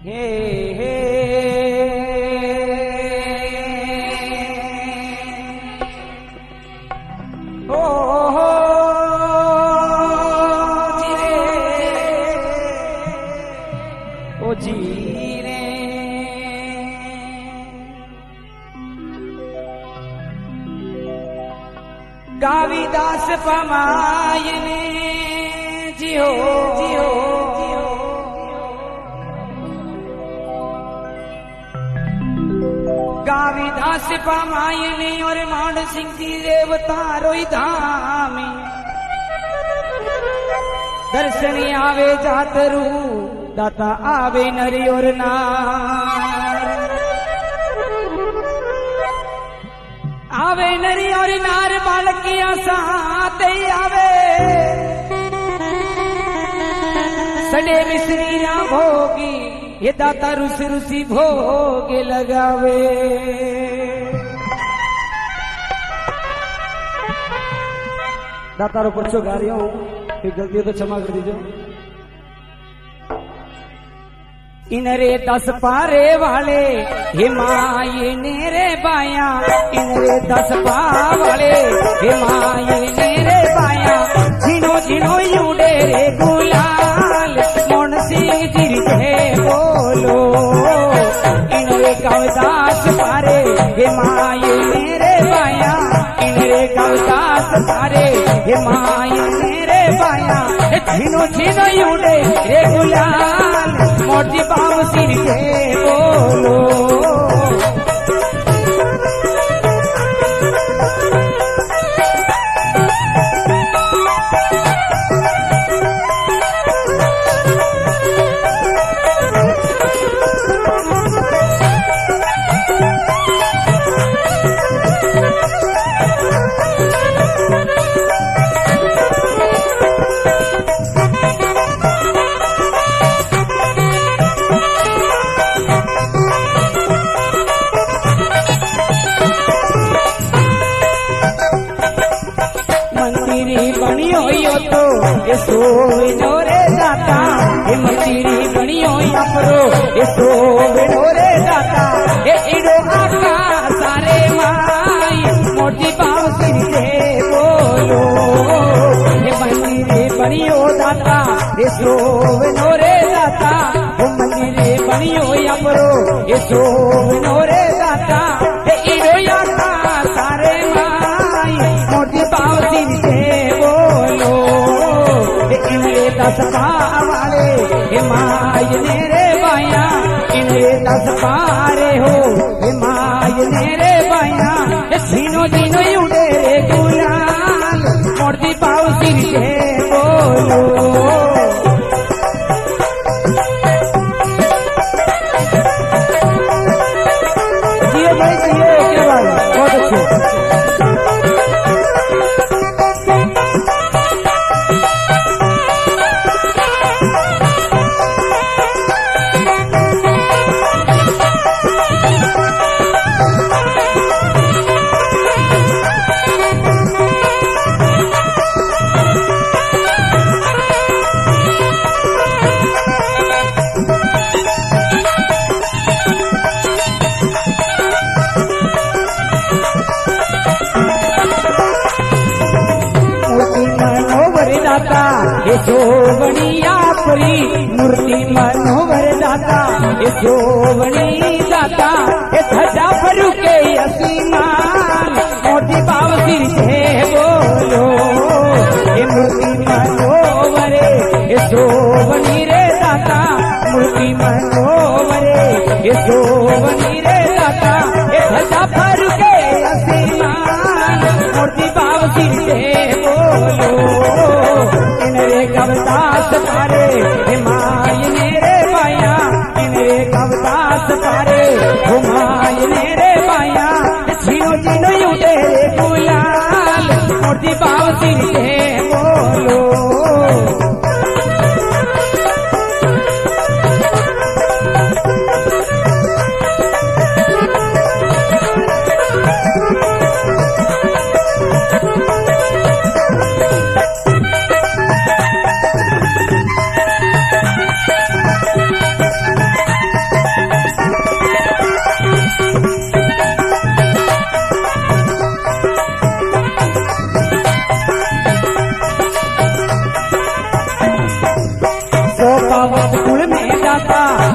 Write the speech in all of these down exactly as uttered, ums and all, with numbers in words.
हे हे ओ हो ओ जी रे गाविदास पमायने जियो जियो गाविदास पमायने और मान सिंह जी देवता रोई धामी दर्शन आवे जातरू दाता आवे नरी और नार आवे नरी और नार बालकिया साथ आवे सडे मिश्री ना भोगी ये दाता रुस रुसी भोग लगावे दाता रो पर्चो गा रही हूं कोई गलती हो तो क्षमा कर दीजिए। इनरे दस पारे वाले हिमायने रे बाया इनरे दस पा वाले हिमायने रे बाया झिनो झिनो यूडे रे गुलाल मोहन सिंह जी रे बोलो इनरे कवदास पारे हिमायने रे बाया इनरे कवदास पारे हिमायने रे बाया झिनो झिनो यूडे रे गुलाल मोटी बाबू सिर के बोलो बनियो यो तो ये सोविनो रे दाता ये मंदिरी बनियो अपरो ये सोविनो रे दाता ये इडो आका सारे माई मोटी बाव सिर से बोलो ये मंदिरी बनियो दाता ये सोविनो रे दाता वो मंदिरी बनियो अपरो ये सोविनो रे दाता ये इडो आका सारे माई मोटी बाव सिर से इनरे दस पा वाले हिमायने रे बाया इनरे दस पारे हो हिमायने रे बाया झीनो झीनो उड़े रे गुलाल मोटी पाव सिर से बोलो जियो भाई जियो के बाद बहुत अच्छे ये शोभनी आपरी मूर्ति मनोहर दाता ये शोभनी दाता ये ध्वजा फरू के असीमान मोटी बाव सिर से बोलो ये मूर्ति मनोहर ये शोभनी रे दाता मूर्ति मनोहर ये शोभनी रे दाता ये ध्वजा फरू के असीमान मोटी बाव सिर से बोलो इनरे कवदास पारे हिमायने रे बाया इनरे कवदास पारे हुमायने रे बाया झीनो झीनो उड़े गुलाल मोटी बाव सिर से बोलो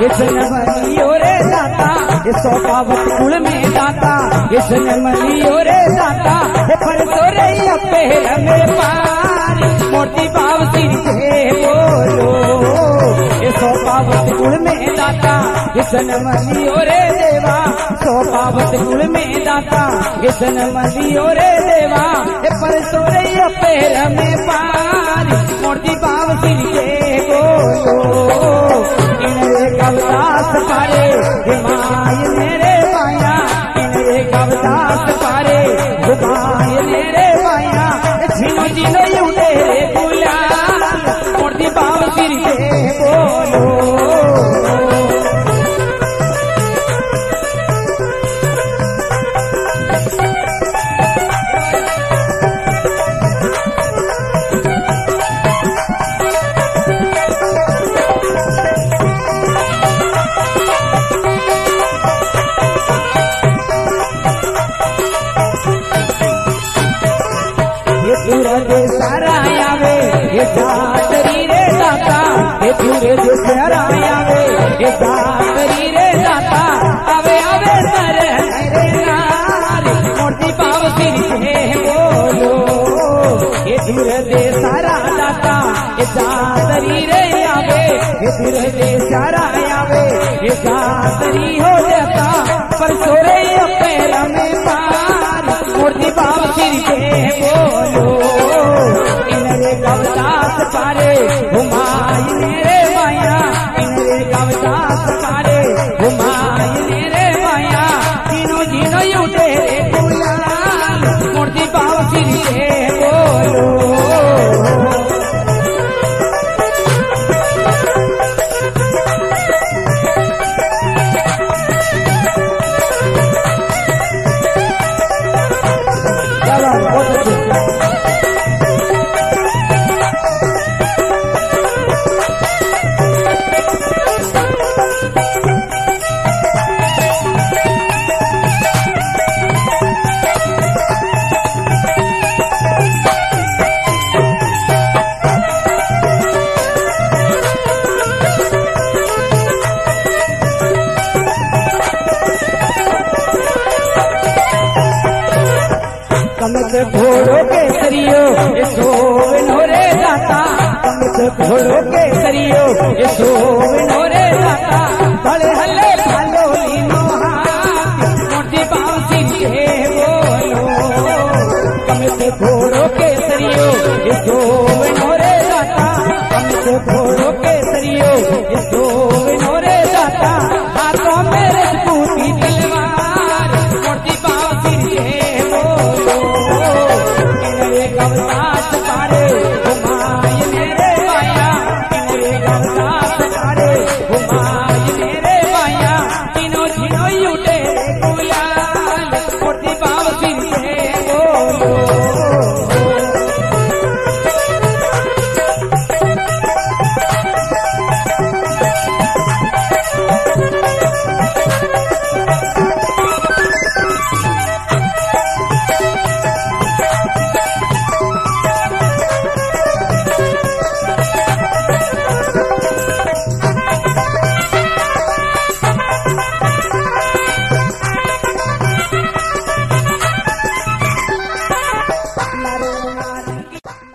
इस नमलियो रे दाता ये सोपावत कुल में दाता इस नमलियो रे दाता ये परसो रे पैर में पारी मोटी बाब सिर के बोलो ये सोपावत कुल में दाता इस नमलियो रे देवा सोपावत कुल में दाता इस नमलियो रे देवा ये परसो रे पैर में पारी मोटी बाब सिर के बोलो इनरे कवदास पारे हिमाय मेरे माया इनरे कवदास पारे हिमाय मेरे माया झिनो झिनो यूटे गुलाल मोटी बाब सिर के बोलो ये सारा आवे ये दातरी रे दाता ये पूरे जो सारा आवे ये दातरी रे दाता आवे आवे सर रे नाल मोटी बाब सिर के बोलो ये पूरे दे सारा दाता ये दातरी रे आवे ये पूरे दे सारा आवे ये दातरी हो जाता पर सोरे पैर में पार मोटी बाब सिर के बोलो कवदास पारे हुमायूं मेरे माया इनरे कवदास पारे हुमायूं मेरे माया जीनो जीनो यूटे गुलाल मोटी बाब सिर के बोलो कमत घोड़ों के सरियो ये सोविनो रे दाता कमत घोड़ों के सरियो ये सोविनो रे दाता बड़े हल्ले भालो लीनो हाथ मोटी बाब सिर के बोलो कमत घोड़ों के सरियो ये सोविनो रे दाता कमत घोड़ों